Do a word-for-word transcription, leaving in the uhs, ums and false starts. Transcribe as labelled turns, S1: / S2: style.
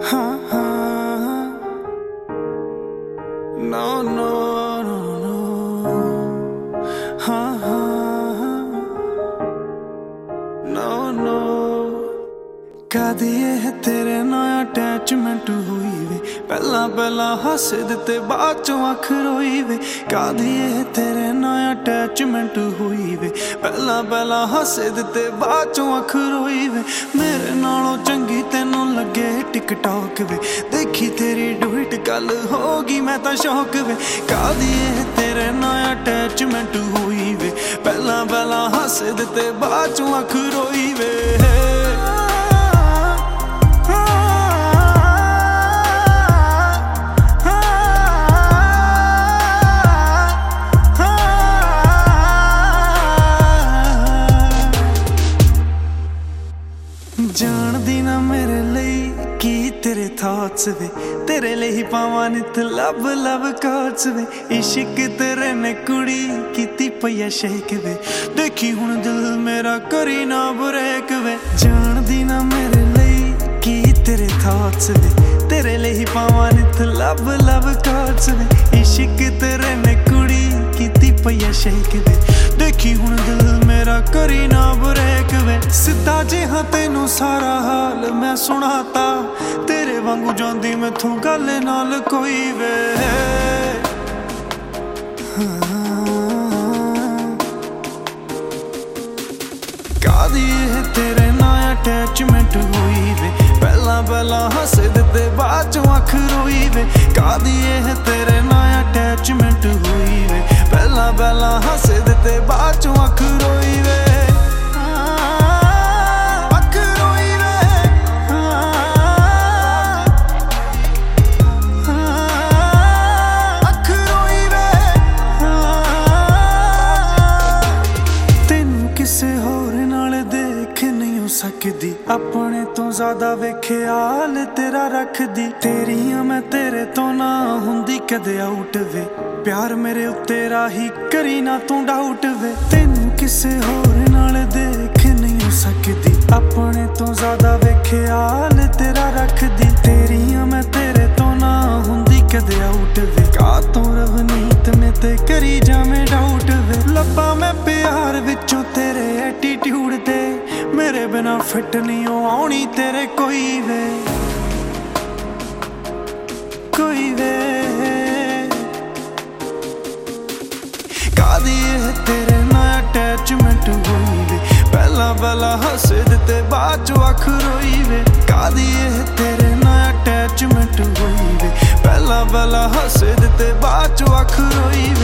S1: हाँ हाँ no no no no हाँ हाँ no no कादी है तेरे नाल अटैचमेंट हुई वे पहला पहला हस दिते बाद चों अख रोई वे कादी है तेरे नाल अटैचमेंट हुई वे पहला पहला हस दिते बाद चों अख रोई वे मेरे नालों चंगी तेनों लगे टिकटॉक वे देखी तेरी डुइट गल होगी मैं तां शौक वे कादी है तेरे नाल अटैचमेंट हुई वे पहला पहला हस दिते बाद चों अख रोई वे जानदी ना मेरे लिए की तेरे थॉट्स वे तेरे लिए ही पावां नित लब लब कोट्स वे इश्क तेरे ने कुड़ी कीती पई शेक वे देखी हुण दिल मेरा करी ना ब्रेक वे जानदी ना मेरे लिए की तेरे थॉट्स वे तेरे लिए ही पावां नित लब लब कोट्स वे इश्क तेरे ने कुड़ी कीती पई शेक वे देखी हुण दिल मेरा करी ना ब्रेक वे सिद्धा जिहा तेनू सारा हाल मैं सुनाता तेरे वांगू जांदी मैथों गल नाल कोई वे कादी है तेरे नाल अटैचमेंट हुई वे पहला पहला हस दिते बाद चों अख रोई वे कादी है तेरे नाल अटैचमेंट हुई वे पहला पहला हस दिते बाद चों अख रोई वे सकदी अपने तो ज्यादा वेखे आल तेरा रख दी तेरियां मैं तेरे तो ना हुंदी कदे आउट वे प्यार मेरे उत्ते राही करी ना तू डाउट वे तेनू किसे होर नाल देख नहीं सकदी अपने तो ज्यादा वेखे आल तेरा रख दी तेरियां मैं तेरे तो ना हुंदी कदे आउट वे का तू रवनीत में ते करी जावे डाउट वे लब्बा मैं प्यार विचों तेरे एटीट्यूड ते मेरे बिना फिट नहीं आउणी तेरे कोई वे कोई वे कादी है तेरे नाल अटैचमेंट हुई वे पहला पहला हस दिते बाद चों अख रोई वे कादी है तेरे नाल अटैचमेंट हुई वे पहला पहला हस दिते बाद चों अख रोई